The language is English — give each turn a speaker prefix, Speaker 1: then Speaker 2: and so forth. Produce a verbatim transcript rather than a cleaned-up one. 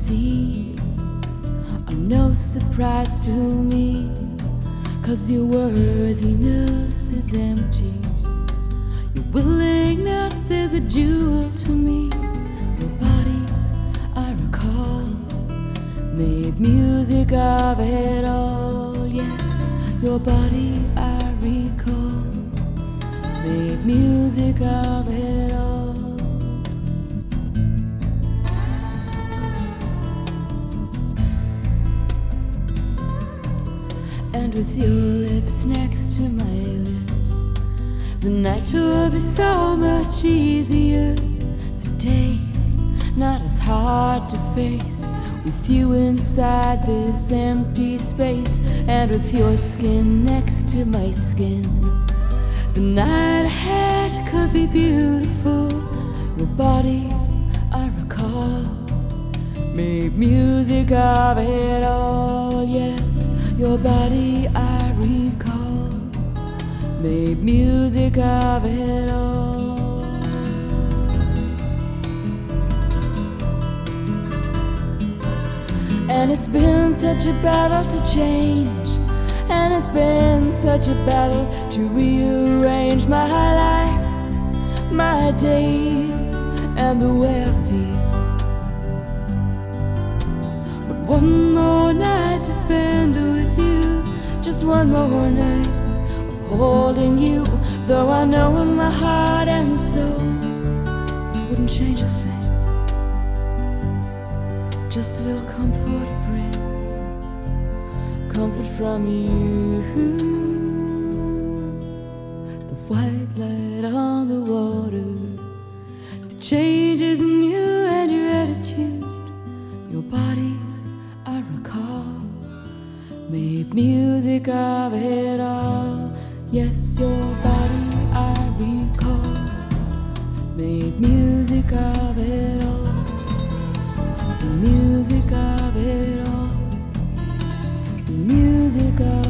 Speaker 1: see are no surprise to me, 'cause your worthiness is empty. Your willingness is a jewel to me. Your body, I recall, made music of it all. Yes, your body, I recall, made music of it all. And with your lips next to my lips, the night will be so much easier. The day, not as hard to face, with you inside this empty space. And with your skin next to my skin, the night ahead could be beautiful. Your body, I recall, made music of it all. Yes, your body, I recall, made music of it all. And it's been such a battle to change, and it's been such a battle to rearrange my life, my days, and the way I feel. But one more night to spend with you, just one more night of holding you, though I know in my heart and soul it wouldn't change a thing. Just a little comfort bring, comfort from you. The white light on the water, the changes in you and your attitude. Your body, I recall, made music of it all. Yes, your body, I recall, made music of it all. The music of it all. The music of